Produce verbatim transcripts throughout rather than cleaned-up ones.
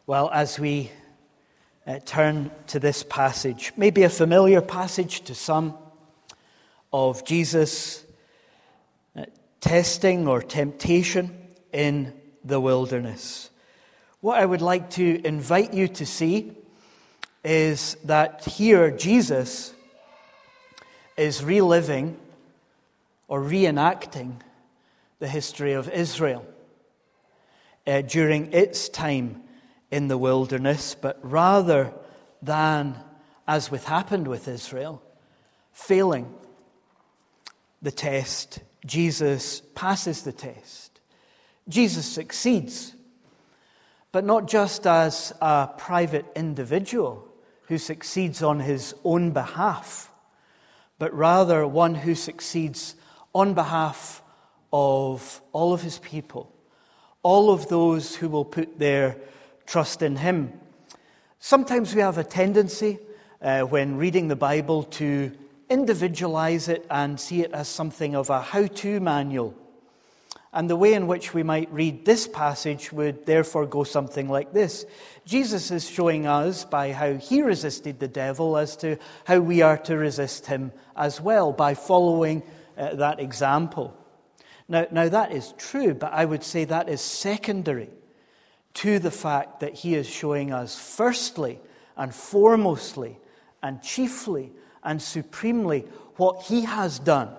Well, as we uh, turn to this passage, maybe a familiar passage to some, of Jesus' uh, testing or temptation in the wilderness, what I would like to invite you to see is that here Jesus is reliving or reenacting the history of Israel uh, during its time in the wilderness, but rather than, as with happened with Israel, failing the test, Jesus passes the test. Jesus succeeds, but not just as a private individual who succeeds on his own behalf, but rather one who succeeds on behalf of all of his people, all of those who will put their trust in him. Sometimes we have a tendency uh, when reading the Bible to individualize it and see it as something of a how-to manual. And the way in which we might read this passage would therefore go something like this. Jesus is showing us by how he resisted the devil as to how we are to resist him as well, by following uh, that example. Now, now that is true, but I would say that is secondary to the fact that he is showing us firstly and foremostly and chiefly and supremely what he has done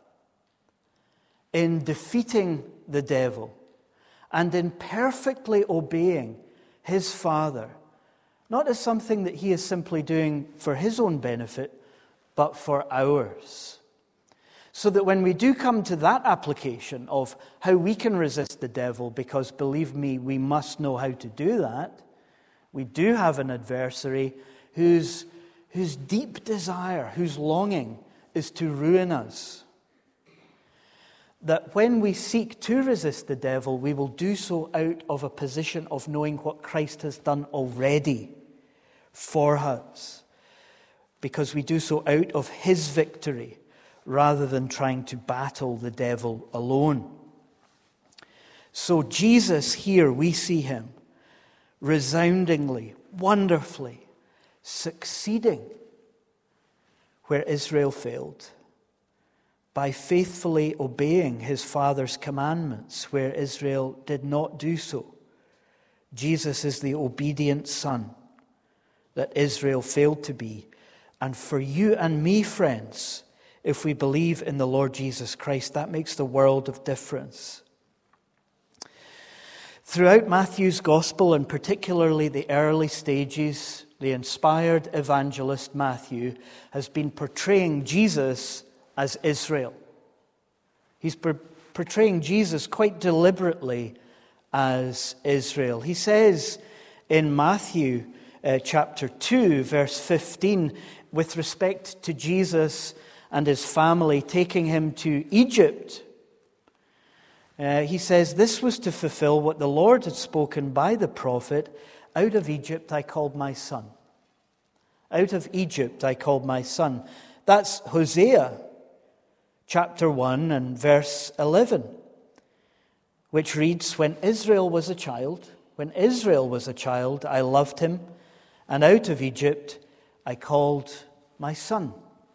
in defeating the devil and in perfectly obeying his Father, not as something that he is simply doing for his own benefit, but for ours. So that when we do come to that application of how we can resist the devil, because believe me, we must know how to do that, we do have an adversary whose, whose deep desire, whose longing is to ruin us. That when we seek to resist the devil, we will do so out of a position of knowing what Christ has done already for us, because we do so out of his victory, rather than trying to battle the devil alone. So Jesus here, we see him resoundingly, wonderfully succeeding where Israel failed, by faithfully obeying his Father's commandments where Israel did not do so. Jesus is the obedient Son that Israel failed to be. And for you and me, friends, if we believe in the Lord Jesus Christ, that makes the world of difference. Throughout Matthew's Gospel, and particularly the early stages, the inspired evangelist Matthew has been portraying Jesus as Israel. He's per- portraying Jesus quite deliberately as Israel. He says in Matthew uh, chapter two, verse fifteen, with respect to Jesus and his family taking him to Egypt, uh, he says, "This was to fulfill what the Lord had spoken by the prophet, out of Egypt I called my son. Out of Egypt I called my son." That's Hosea chapter one and verse eleven, which reads, "When Israel was a child, when Israel was a child, I loved him, and out of Egypt I called my son."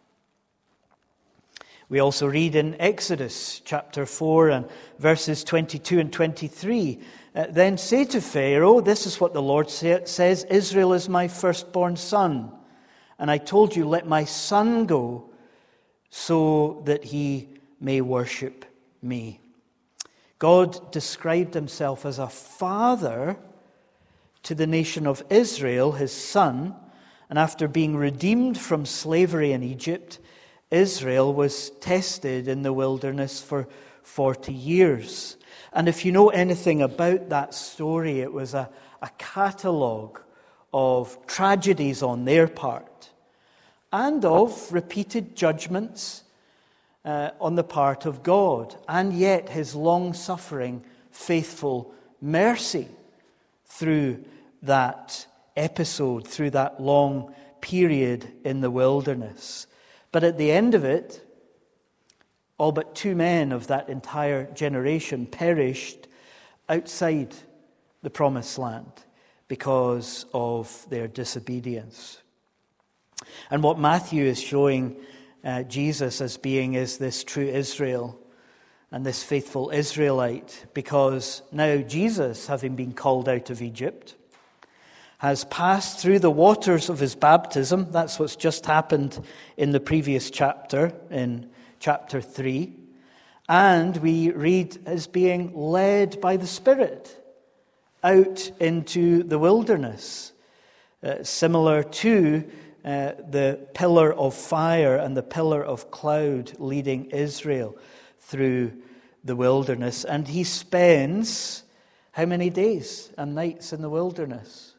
We also read in Exodus chapter four and verses twenty-two and twenty-three, uh, "Then say to Pharaoh, this is what the Lord say, says, Israel is my firstborn son. And I told you, let my son go so that he may worship me." God described himself as a father to the nation of Israel, his son, and after being redeemed from slavery in Egypt, Israel was tested in the wilderness for forty years. And if you know anything about that story, it was a, a catalogue of tragedies on their part and of repeated judgments uh, on the part of God, and yet his long-suffering, faithful mercy through that episode, through that long period in the wilderness. But at the end of it, all but two men of that entire generation perished outside the promised land. because of their disobedience. And what Matthew is showing uh, Jesus as being is this true Israel and this faithful Israelite, because now Jesus, having been called out of Egypt, has passed through the waters of his baptism. That's what's just happened in the previous chapter, in chapter three. And we read as being led by the Spirit out into the wilderness, uh, similar to uh, the pillar of fire and the pillar of cloud leading Israel through the wilderness. And he spends how many days and nights in the wilderness?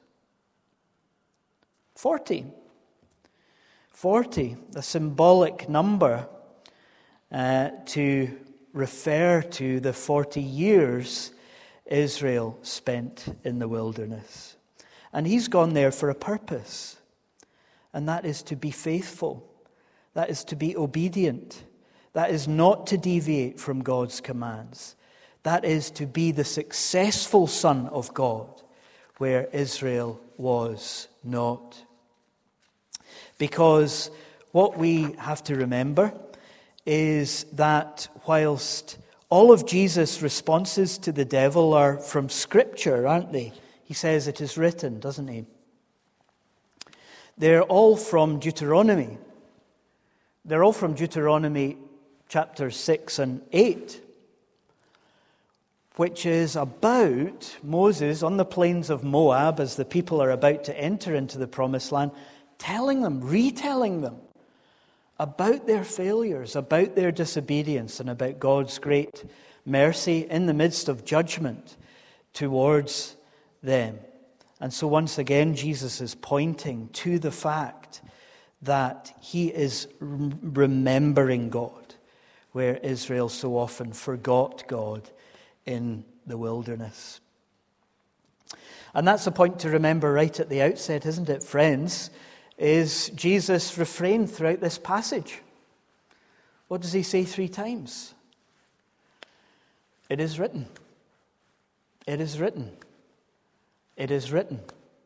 Forty. Forty, a symbolic number uh, to refer to the forty years Israel spent in the wilderness. And he's gone there for a purpose, and that is to be faithful. That is to be obedient. That is not to deviate from God's commands. That is to be the successful son of God, where Israel was not. Because what we have to remember is that whilst all of Jesus' responses to the devil are from Scripture, aren't they? He says it is written, doesn't he? They're all from Deuteronomy. They're all from Deuteronomy chapters six and eight, which is about Moses on the plains of Moab as the people are about to enter into the promised land, telling them, retelling them about their failures, about their disobedience, and about God's great mercy in the midst of judgment towards them. And so once again, Jesus is pointing to the fact that he is remembering God, where Israel so often forgot God in the wilderness. And that's a point to remember right at the outset, isn't it, friends? Is Jesus' refrain throughout this passage. What does he say three times? It is written. It is written. It is written.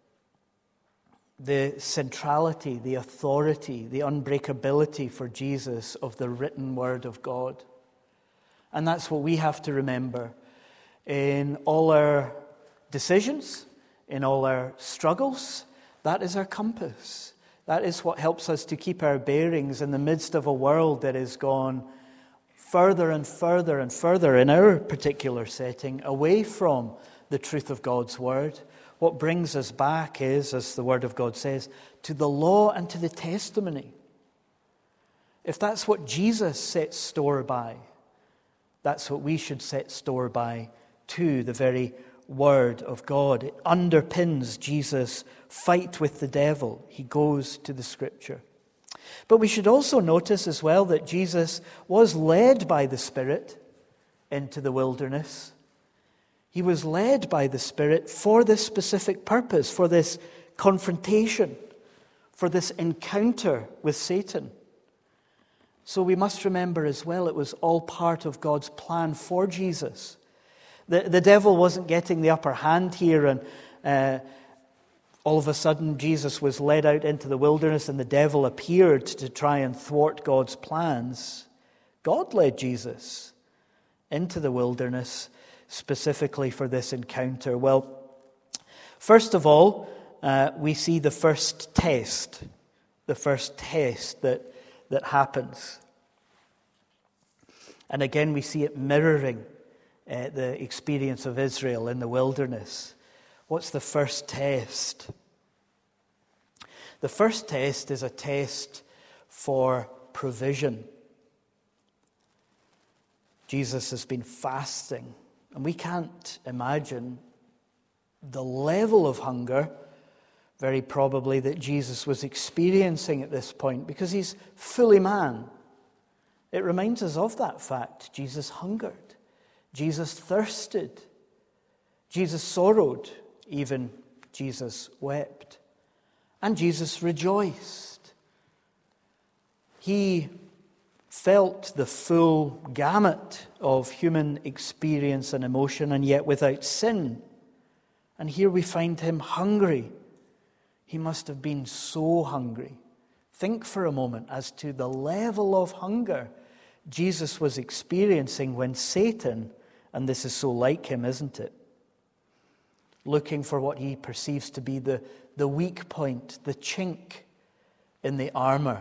The centrality, the authority, the unbreakability for Jesus of the written word of God. And that's what we have to remember in all our decisions, in all our struggles. That is our compass. That is what helps us to keep our bearings in the midst of a world that has gone further and further and further, in our particular setting, away from the truth of God's word. What brings us back is, as the word of God says, to the law and to the testimony. If that's what Jesus sets store by, that's what we should set store by too, the very word of God. It underpins Jesus' fight with the devil. He goes to the Scripture. But we should also notice as well that Jesus was led by the Spirit into the wilderness. He was led by the Spirit for this specific purpose, for this confrontation, for this encounter with Satan. So we must remember as well, it was all part of God's plan for Jesus. The, the devil wasn't getting the upper hand here, and uh, all of a sudden Jesus was led out into the wilderness and the devil appeared to try and thwart God's plans. God led Jesus into the wilderness specifically for this encounter. Well, first of all, uh, we see the first test, the first test that, that happens. And again, we see it mirroring Uh, the experience of Israel in the wilderness. What's the first test? The first test is a test for provision. Jesus has been fasting, and we can't imagine the level of hunger, very probably, that Jesus was experiencing at this point, because he's fully man. It reminds us of that fact. Jesus hungered. Jesus thirsted. Jesus sorrowed. Even Jesus wept. And Jesus rejoiced. He felt the full gamut of human experience and emotion, and yet without sin. And here we find him hungry. He must have been so hungry. Think for a moment as to the level of hunger Jesus was experiencing when Satan, and this is so like him, isn't it? Looking for what he perceives to be the, the weak point, the chink in the armor.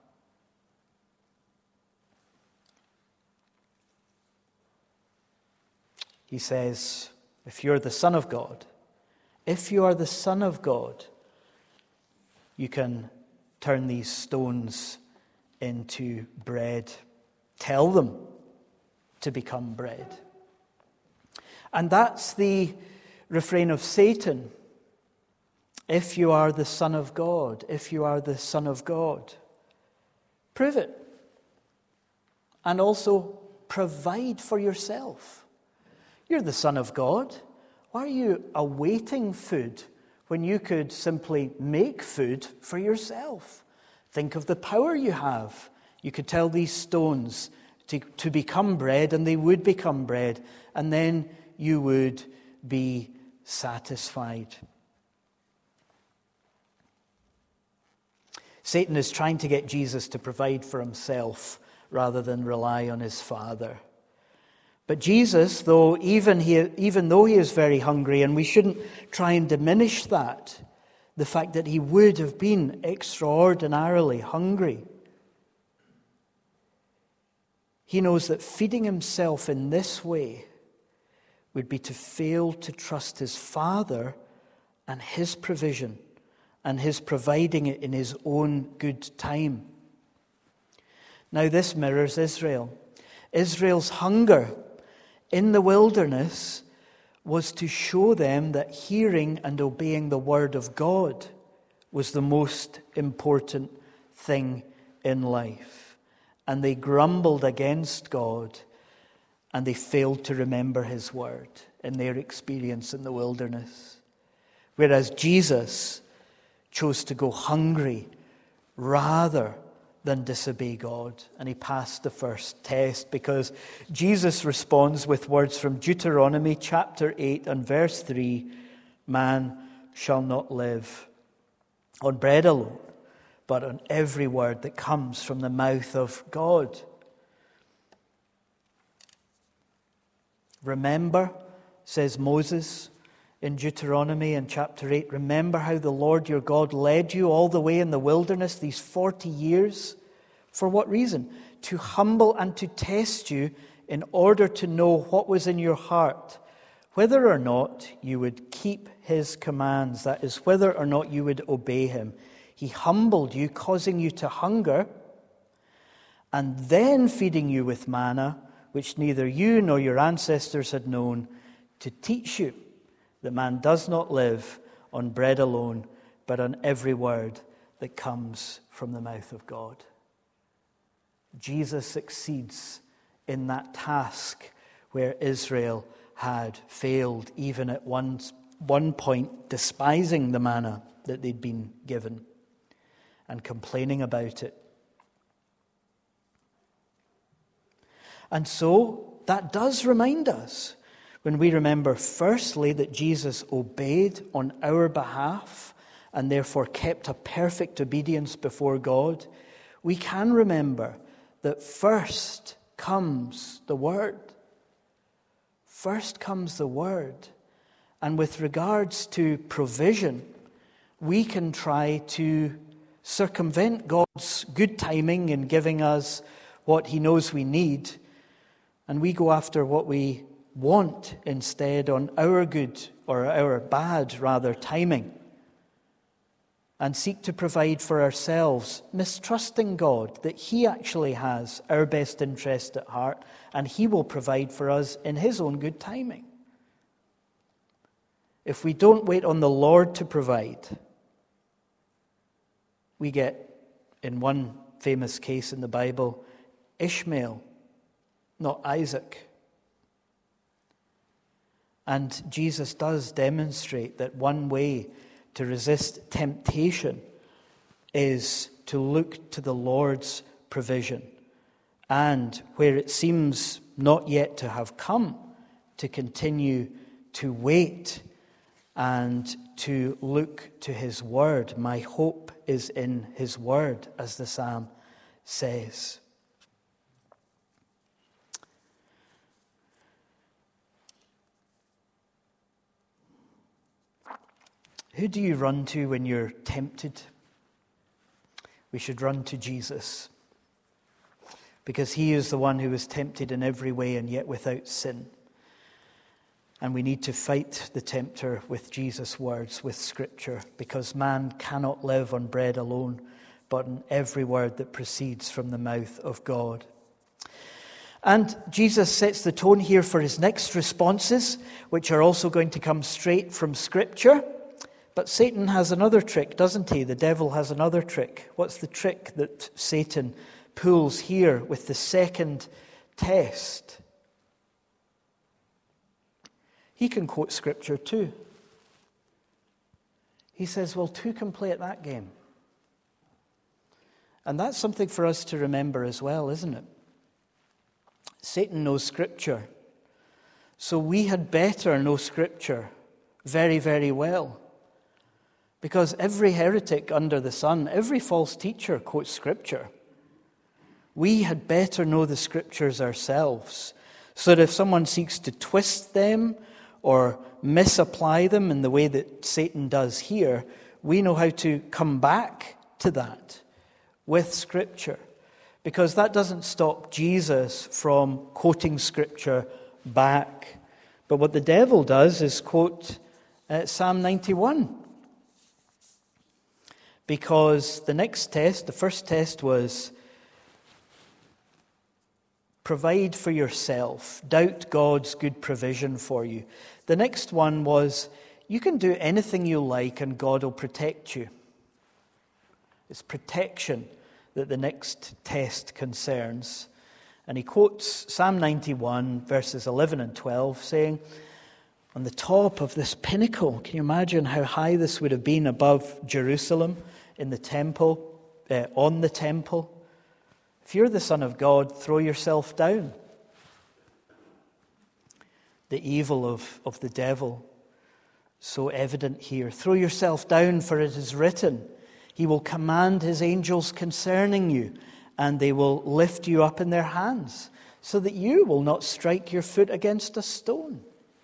He says, if you're the Son of God, if you are the Son of God, you can turn these stones into bread. Tell them to become bread. And that's the refrain of Satan. If you are the Son of God, if you are the Son of God, prove it. And also provide for yourself. You're the Son of God. Why are you awaiting food when you could simply make food for yourself? Think of the power you have. You could tell these stones to, to become bread, and they would become bread, and then you would be satisfied. Satan is trying to get Jesus to provide for himself rather than rely on his Father. But Jesus, though even he, even though he is very hungry, and we shouldn't try and diminish that, the fact that he would have been extraordinarily hungry, he knows that feeding himself in this way would be to fail to trust his Father and his provision and his providing it in his own good time. Now this mirrors Israel. Israel's hunger in the wilderness was to show them that hearing and obeying the word of God was the most important thing in life. And they grumbled against God, and they failed to remember his word in their experience in the wilderness. Whereas Jesus chose to go hungry rather than disobey God. And he passed the first test because Jesus responds with words from Deuteronomy chapter eight and verse three, man shall not live on bread alone, but on every word that comes from the mouth of God. Remember, says Moses in Deuteronomy in chapter eight, remember how the Lord your God led you all the way in the wilderness these forty years. For what reason? To humble and to test you in order to know what was in your heart, whether or not you would keep his commands, that is, whether or not you would obey him. He humbled you, causing you to hunger, and then feeding you with manna, which neither you nor your ancestors had known, to teach you that man does not live on bread alone, but on every word that comes from the mouth of God. Jesus succeeds in that task where Israel had failed, even at one, one point despising the manna that they'd been given and complaining about it. And so that does remind us, when we remember firstly that Jesus obeyed on our behalf and therefore kept a perfect obedience before God, we can remember that first comes the Word. First comes the Word. And with regards to provision, we can try to circumvent God's good timing in giving us what he knows we need, and we go after what we want instead on our good, or our bad rather, timing, and seek to provide for ourselves, mistrusting God that he actually has our best interest at heart, and he will provide for us in his own good timing. If we don't wait on the Lord to provide, we get, in one famous case in the Bible, Ishmael, not Isaac. And Jesus does demonstrate that one way to resist temptation is to look to the Lord's provision. And where it seems not yet to have come, to continue to wait and to look to his word. My hope is in his word, as the psalm says. Who do you run to when you're tempted? We should run to Jesus, because he is the one who was tempted in every way and yet without sin. And we need to fight the tempter with Jesus' words, with Scripture, because man cannot live on bread alone, but on every word that proceeds from the mouth of God. And Jesus sets the tone here for his next responses, which are also going to come straight from Scripture. But Satan has another trick, doesn't he? The devil has another trick. What's the trick that Satan pulls here with the second test? He can quote Scripture too. He says, well, two can play at that game. And that's something for us to remember as well, isn't it? Satan knows Scripture. So we had better know Scripture very, very well. Because every heretic under the sun, every false teacher quotes Scripture. We had better know the Scriptures ourselves, so that if someone seeks to twist them or misapply them in the way that Satan does here, we know how to come back to that with Scripture. Because that doesn't stop Jesus from quoting Scripture back. But what the devil does is quote uh, Psalm ninety-one. Because the next test, the first test was provide for yourself, doubt God's good provision for you. The next one was you can do anything you like and God will protect you. It's protection that the next test concerns. And he quotes Psalm ninety-one, verses eleven and twelve, saying, on the top of this pinnacle, can you imagine how high this would have been above Jerusalem? In the temple, uh, on the temple. If you're the Son of God, throw yourself down. The evil of, of the devil, so evident here. Throw yourself down, for it is written, he will command his angels concerning you, and they will lift you up in their hands, so that you will not strike your foot against a stone.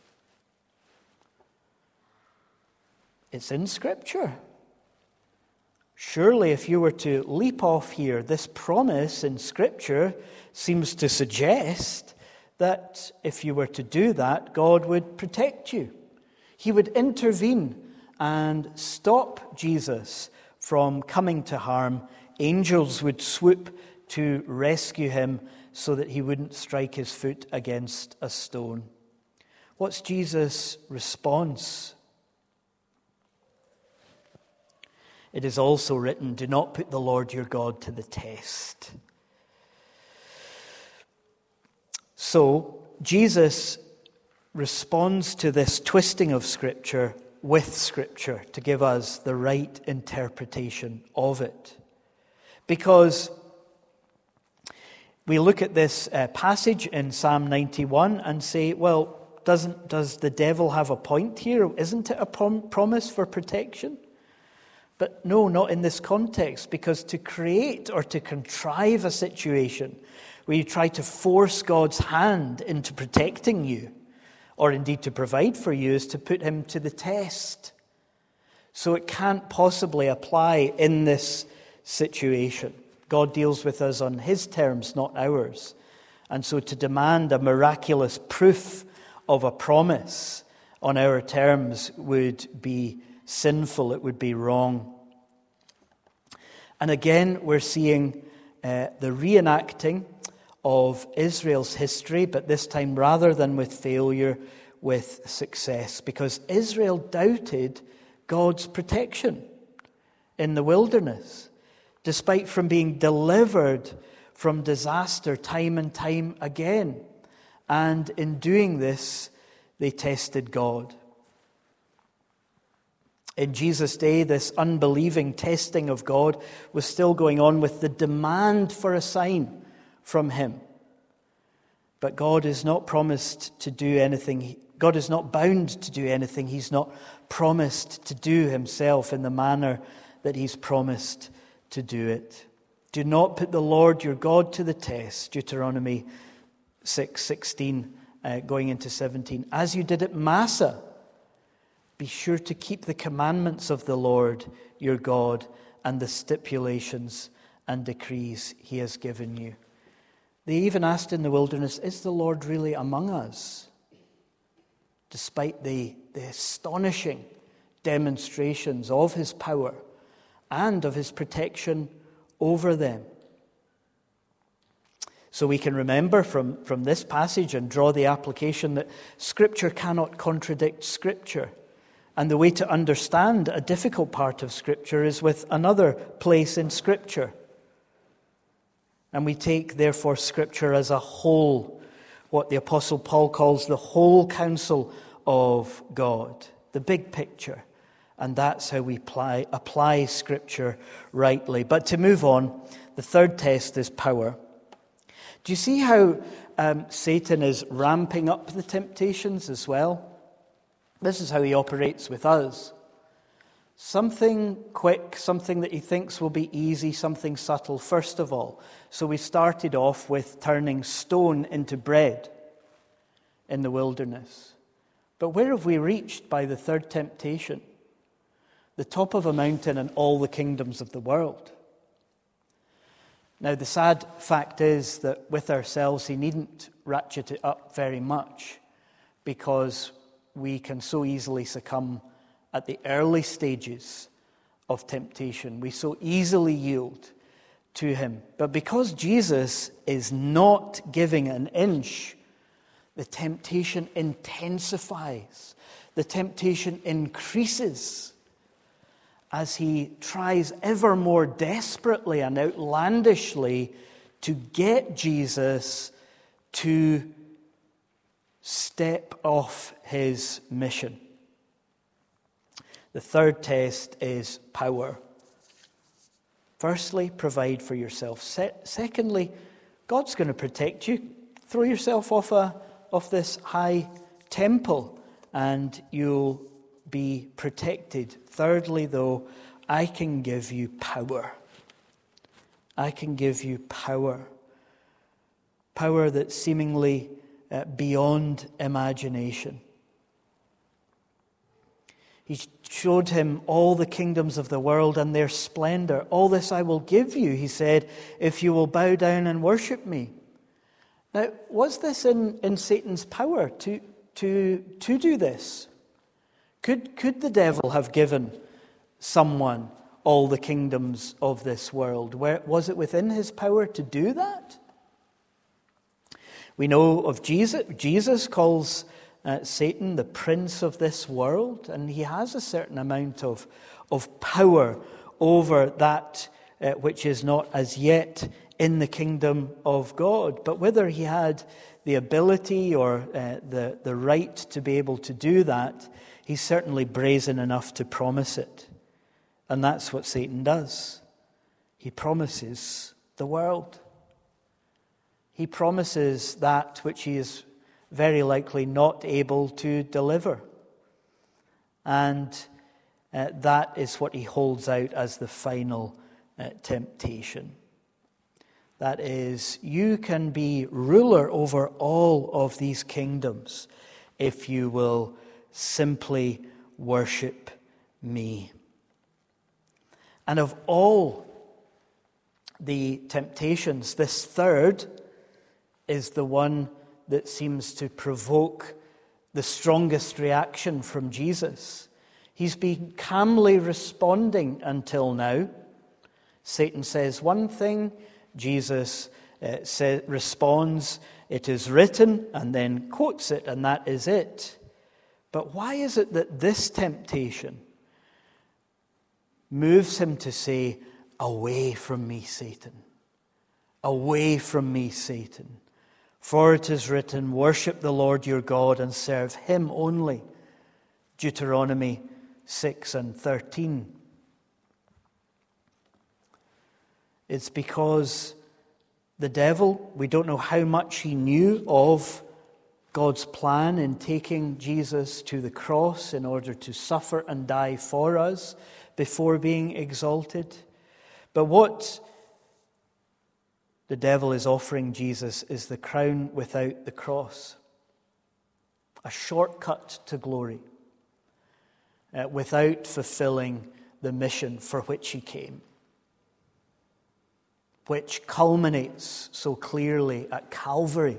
It's in Scripture. Surely, if you were to leap off here, this promise in Scripture seems to suggest that if you were to do that, God would protect you. He would intervene and stop Jesus from coming to harm. Angels would swoop to rescue him so that he wouldn't strike his foot against a stone. What's Jesus' response? It is also written, do not put the Lord your God to the test. So, Jesus responds to this twisting of Scripture with Scripture to give us the right interpretation of it. Because we look at this uh, passage in Psalm ninety-one and say, well, doesn't does the devil have a point here? Isn't it a prom- promise for protection? But no, not in this context, because to create or to contrive a situation where you try to force God's hand into protecting you, or indeed to provide for you, is to put him to the test. So it can't possibly apply in this situation. God deals with us on his terms, not ours. And so to demand a miraculous proof of a promise on our terms would be sinful, it would be wrong. And again, we're seeing uh, the reenacting of Israel's history, but this time rather than with failure, with success, because Israel doubted God's protection in the wilderness, despite from being delivered from disaster time and time again. And in doing this, they tested God. In Jesus' day, this unbelieving testing of God was still going on with the demand for a sign from him. But God is not promised to do anything God is not bound to do anything He's not promised to do Himself in the manner that He's promised to do it. Do not put the Lord your God to the test, Deuteronomy six sixteen, uh, going into seventeen. As you did at Massah, be sure to keep the commandments of the Lord your God and the stipulations and decrees He has given you. They even asked in the wilderness, is the Lord really among us? Despite the, the astonishing demonstrations of His power and of His protection over them. So we can remember from, from this passage and draw the application that Scripture cannot contradict Scripture. And the way to understand a difficult part of Scripture is with another place in Scripture. And we take, therefore, Scripture as a whole, what the Apostle Paul calls the whole counsel of God, the big picture. And that's how we apply, apply Scripture rightly. But to move on, the third test is power. Do you see how um, Satan is ramping up the temptations as well? This is how he operates with us. Something quick, something that he thinks will be easy, something subtle, first of all. So we started off with turning stone into bread in the wilderness. But where have we reached by the third temptation? The top of a mountain and all the kingdoms of the world. Now, the sad fact is that with ourselves, he needn't ratchet it up very much, because we can so easily succumb at the early stages of temptation. We so easily yield to him. But because Jesus is not giving an inch, the temptation intensifies. The temptation increases as he tries ever more desperately and outlandishly to get Jesus to step off his mission. The third test is power. Firstly, provide for yourself. Se- secondly, God's going to protect you. Throw yourself off a off this high temple and you'll be protected. Thirdly, though, I can give you power. I can give you power. Power that's seemingly uh, beyond imagination. He showed him all the kingdoms of the world and their splendor. All this I will give you, he said, if you will bow down and worship me. Now, was this in, in Satan's power to, to, to do this? Could, could the devil have given someone all the kingdoms of this world? Where, was it within his power to do that? We know of Jesus. Jesus calls uh, Satan the prince of this world, and he has a certain amount of, of power over that uh, which is not as yet in the kingdom of God. But whether he had the ability or uh, the, the right to be able to do that, he's certainly brazen enough to promise it. And that's what Satan does. He promises the world. He promises that which he is very likely not able to deliver. And uh, that is what he holds out as the final uh, temptation. That is, you can be ruler over all of these kingdoms if you will simply worship me. And of all the temptations, this third is the one that seems to provoke the strongest reaction from Jesus. He's been calmly responding until now. Satan says one thing, Jesus uh, say, responds, it is written, and then quotes it, and that is it. But why is it that this temptation moves him to say, away from me, Satan. Away from me, Satan. For it is written, worship the Lord your God and serve him only. Deuteronomy six and thirteen. It's because the devil, we don't know how much he knew of God's plan in taking Jesus to the cross in order to suffer and die for us before being exalted. But what the devil is offering Jesus is the crown without the cross, a shortcut to glory, uh, without fulfilling the mission for which he came, which culminates so clearly at Calvary.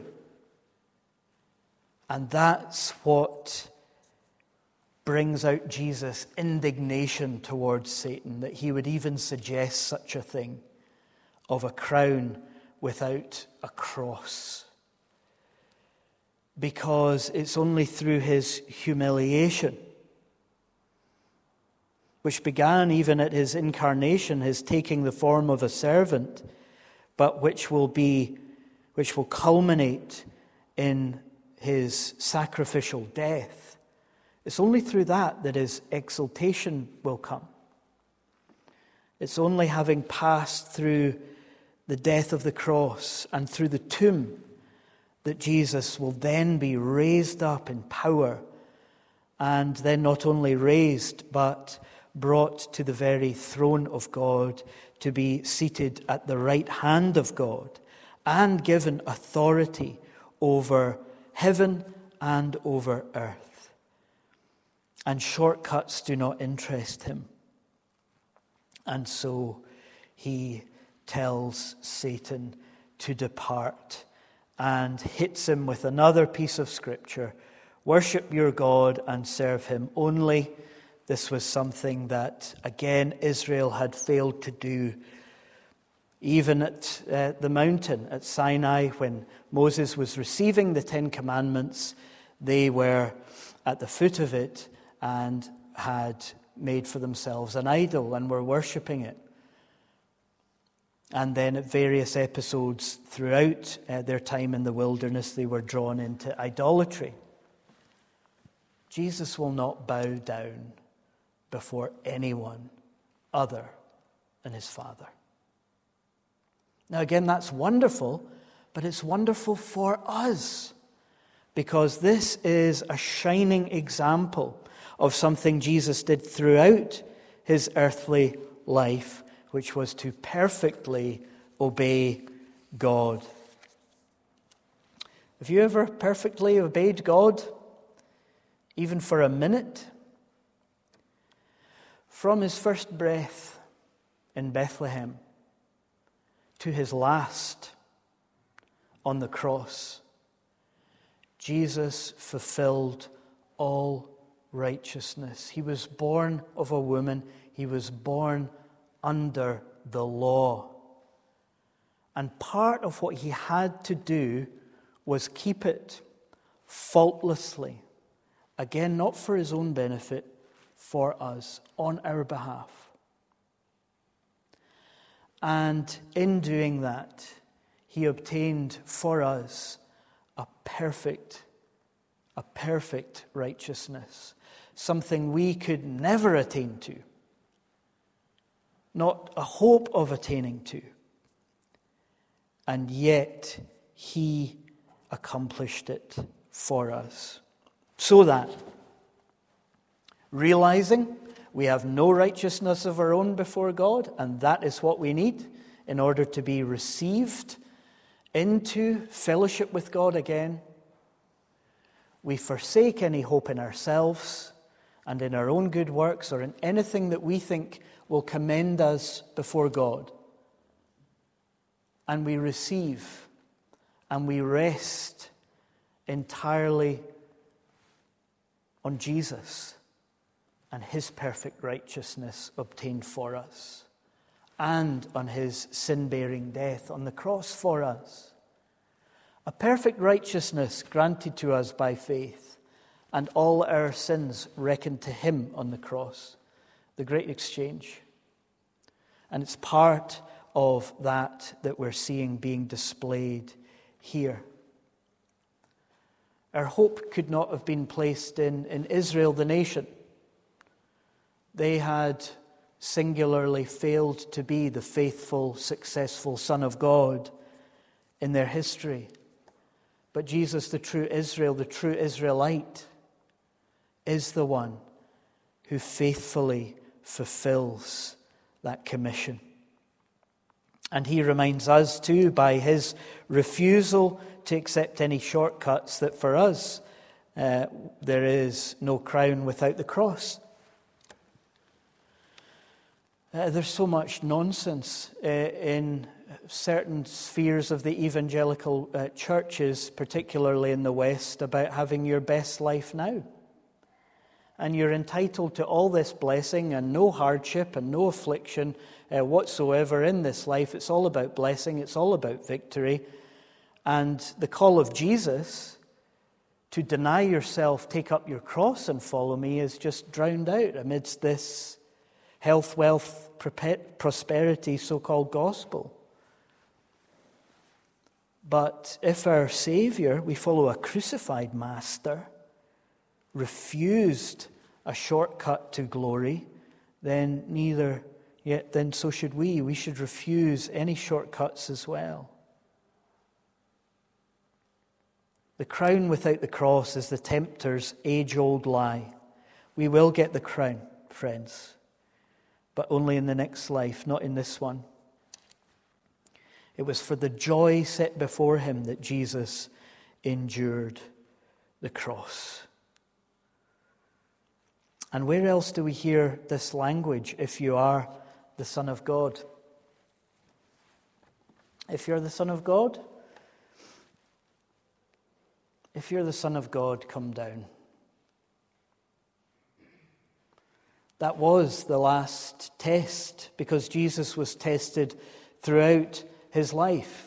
And that's what brings out Jesus' indignation towards Satan, that he would even suggest such a thing of a crown without a cross. Because it's only through his humiliation, which began even at his incarnation, his taking the form of a servant, but which will be, which will culminate in his sacrificial death. It's only through that that his exaltation will come. It's only having passed through the death of the cross and through the tomb that Jesus will then be raised up in power, and then not only raised but brought to the very throne of God to be seated at the right hand of God and given authority over heaven and over earth. And shortcuts do not interest him. And so he tells Satan to depart and hits him with another piece of scripture. Worship your God and serve him only. This was something that, again, Israel had failed to do. Even at uh, the mountain at Sinai, when Moses was receiving the Ten Commandments, they were at the foot of it and had made for themselves an idol and were worshipping it. And then at various episodes throughout uh, their time in the wilderness, they were drawn into idolatry. Jesus will not bow down before anyone other than his Father. Now again, that's wonderful, but it's wonderful for us, because this is a shining example of something Jesus did throughout his earthly life, which was to perfectly obey God. Have you ever perfectly obeyed God, even for a minute? From his first breath in Bethlehem to his last on the cross, Jesus fulfilled all righteousness. He was born of a woman. He was born under the law. And part of what he had to do was keep it faultlessly. Again, not for his own benefit, for us, on our behalf. And in doing that, he obtained for us a perfect, a perfect righteousness, something we could never attain to, not a hope of attaining to. And yet, he accomplished it for us. So that, realizing we have no righteousness of our own before God, and that is what we need in order to be received into fellowship with God again, we forsake any hope in ourselves and in our own good works or in anything that we think will commend us before God. And we receive and we rest entirely on Jesus and his perfect righteousness obtained for us, and on his sin-bearing death on the cross for us. A perfect righteousness granted to us by faith, and all our sins reckoned to him on the cross. The great exchange. And it's part of that that we're seeing being displayed here. Our hope could not have been placed in, in Israel, the nation. They had singularly failed to be the faithful, successful Son of God in their history. But Jesus, the true Israel, the true Israelite, is the one who faithfully fulfills that commission. And he reminds us too by his refusal to accept any shortcuts that for us uh, there is no crown without the cross. Uh, there's so much nonsense uh, in certain spheres of the evangelical uh, churches, particularly in the West, about having your best life now. And you're entitled to all this blessing and no hardship and no affliction uh, whatsoever in this life. It's all about blessing. It's all about victory. And the call of Jesus to deny yourself, take up your cross and follow me is just drowned out amidst this health, wealth, prosperity so-called gospel. But if our Savior, we follow a crucified master, refused a shortcut to glory, then neither, yet then so should we. We should refuse any shortcuts as well. The crown without the cross is the tempter's age-old lie. We will get the crown, friends, but only in the next life, not in this one. It was for the joy set before him that Jesus endured the cross. And where else do we hear this language, if you are the Son of God? If you're the Son of God, if you're the Son of God, come down. That was the last test, because Jesus was tested throughout his life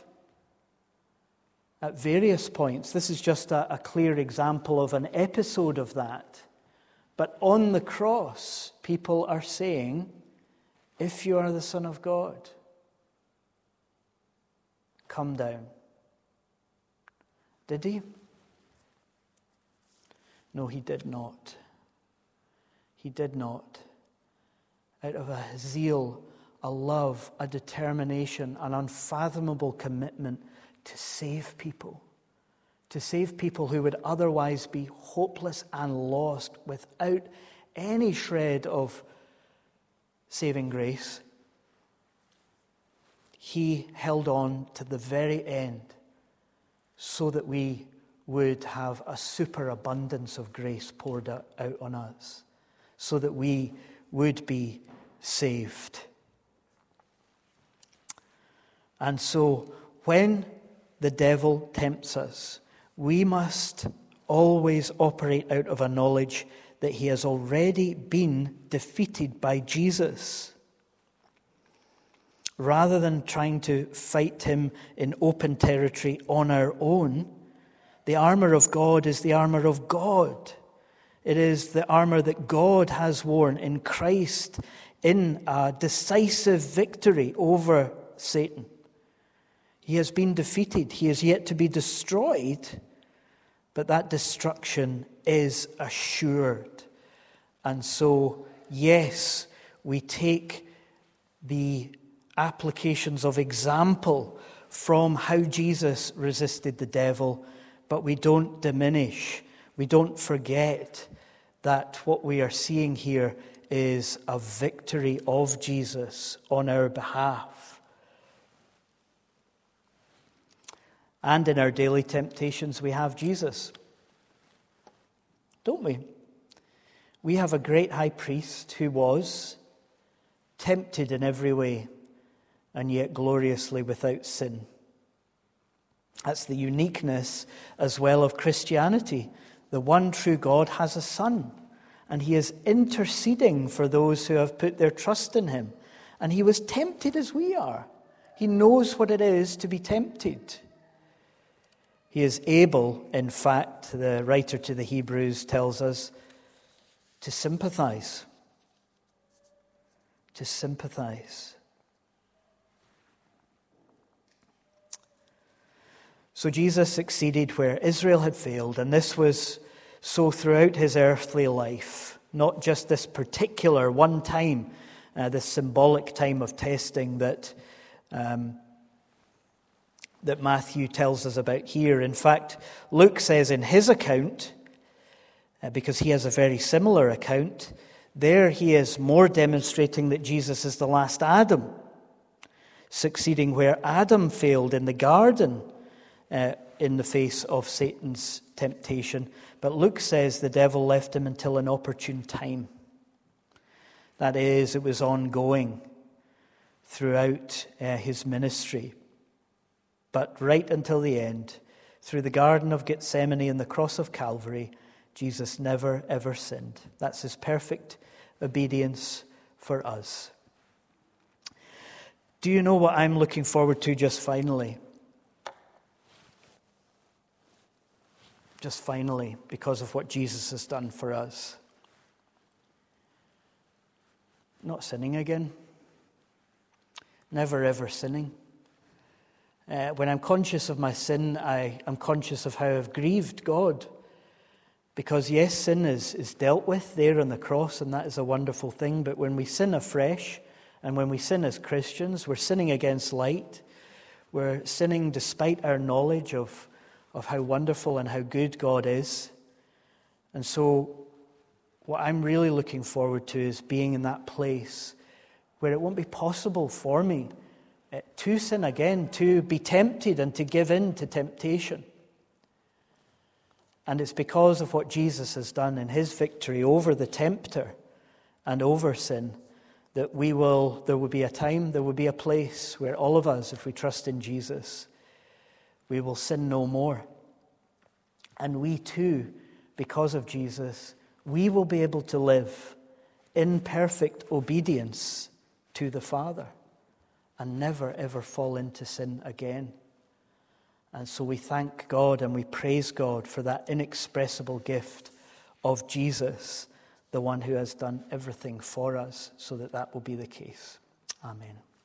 at various points. This is just a, a clear example of an episode of that. But on the cross, people are saying, if you are the Son of God, come down. Did he? No, he did not. He did not. Out of a zeal, a love, a determination, an unfathomable commitment to save people. To save people who would otherwise be hopeless and lost without any shred of saving grace. He held on to the very end so that we would have a superabundance of grace poured out on us, so that we would be saved. And so, when the devil tempts us, we must always operate out of a knowledge that he has already been defeated by Jesus. Rather than trying to fight him in open territory on our own, the armor of God is the armor of God. It is the armor that God has worn in Christ in a decisive victory over Satan. He has been defeated. He is yet to be destroyed, but that destruction is assured. And so, yes, we take the applications of example from how Jesus resisted the devil, but we don't diminish, we don't forget that what we are seeing here is a victory of Jesus on our behalf. And in our daily temptations, we have Jesus, don't we? We have a great high priest who was tempted in every way, and yet gloriously without sin. That's the uniqueness as well of Christianity. The one true God has a Son, and he is interceding for those who have put their trust in him. And he was tempted as we are. He knows what it is to be tempted. He is able, in fact, the writer to the Hebrews tells us, to sympathize. To sympathize. So Jesus succeeded where Israel had failed, and this was so throughout his earthly life, not just this particular one time, uh, this symbolic time of testing that um, that Matthew tells us about here. In fact, Luke says in his account, uh, because he has a very similar account, there he is more demonstrating that Jesus is the last Adam, succeeding where Adam failed in the garden uh, in the face of Satan's temptation. But Luke says the devil left him until an opportune time. That is, it was ongoing throughout uh, his ministry. But right until the end, through the Garden of Gethsemane and the cross of Calvary, Jesus never, ever sinned. That's his perfect obedience for us. Do you know what I'm looking forward to just finally? Just finally, because of what Jesus has done for us. Not sinning again. Never ever sinning. Uh, when I'm conscious of my sin, I am conscious of how I've grieved God. Because yes, sin is, is dealt with there on the cross, and that is a wonderful thing. But when we sin afresh, and when we sin as Christians, we're sinning against light. We're sinning despite our knowledge of, of how wonderful and how good God is. And so what I'm really looking forward to is being in that place where it won't be possible for me to sin again, to be tempted and to give in to temptation. And it's because of what Jesus has done in his victory over the tempter and over sin that we will, there will be a time, there will be a place where all of us, if we trust in Jesus, we will sin no more. And we too, because of Jesus, we will be able to live in perfect obedience to the Father and never ever fall into sin again. And so we thank God and we praise God for that inexpressible gift of Jesus, the one who has done everything for us, so that that will be the case. Amen.